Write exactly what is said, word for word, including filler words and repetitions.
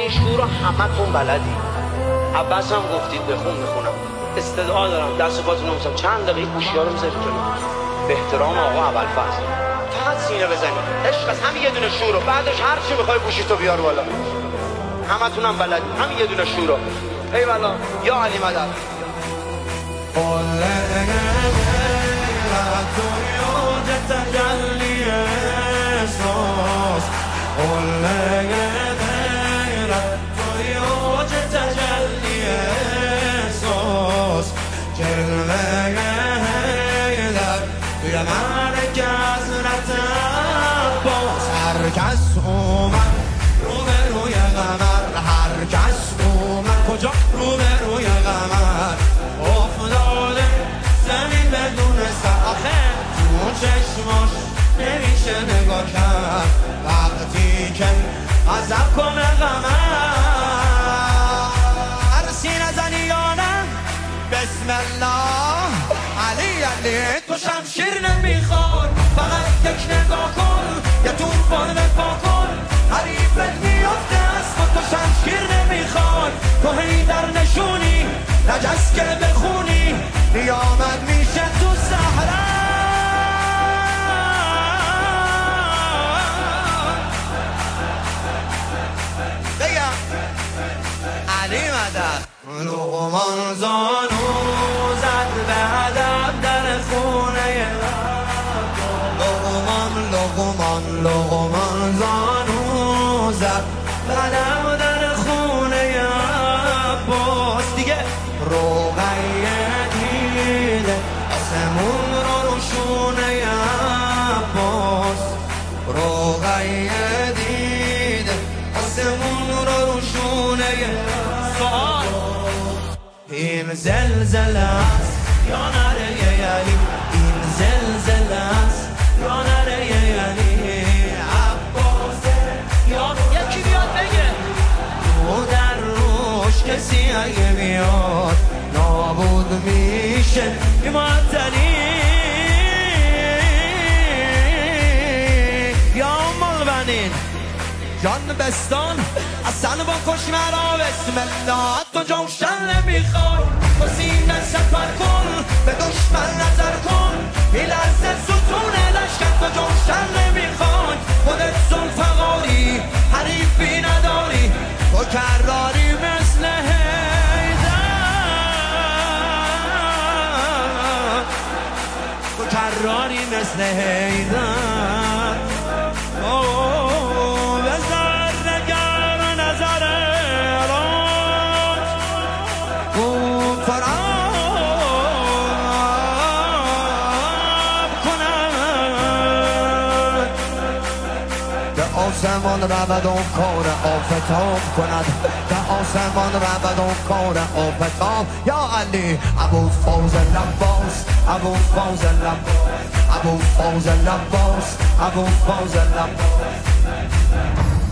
این شعور رو همتون بلدی. عباس هم گفتید بخون میخونم. استدعا دارم دست پاتون رو میسم چند دقیقه گوشی ها رو میذارید جلو. به احترام آقا ابوالفضل فقط سینه بزنید. عشق از همین یه دونه شعور رو بعدش هر چی میخوای گوشی تو بیار بالا. همتون هم بلدی همین یه دونه شعور رو. ای والا یا علی مدد. هرکس اومد رو به روی قمر، هرکس اومد کجا رو به روی قمر افتاده زمین بدون سر. آخه تو چشماش نمیشه نگاه کرد وقتی که عذب کنه قمر. سینه زنی یا نه بسم الله علی علی. تو شمشیر نمیخواد فقط یک نگاه کن یا توفان بپا کن حریفت میافته از خود. تو شمشیر نمیخواد تو هی در نشونی نجس که بخونی قیامت میشه تو صحرا. بگم علی مدد. لقمان زانو زد به هدف در خونه لقمان لقمان لقمان زانو زد بدم در خونه عباس. دیگه روغیه دیده آسمون رو روشونه عباس. روغیه دیده آسمون رو روشونه. سوال این زلزله است یا نره یعنی این زلزله است یا نره یعنی عباسه یا یکی بیاد بگه تو در روش کسی اگه بیاد نابود میشه معطلی. یا مالبنین جان بستان اصلا با کش مرا بسم الله. تو جوشن نمیخوای تو سینه سفر کن به دشمن نظر کن این لحظه ستون لشکر. تو جوشن نمیخوای خودت زلفقاری حریفی نداری تو کراری مثل حیدر. تو کراری مثل حیدر. آسمان رود و کار آفتاب کند به آسمان رود و کار آفتاب. یا علی ابوالفضل عباس ابوالفضل عباس ابوالفضل عباس ابوالفضل عباس.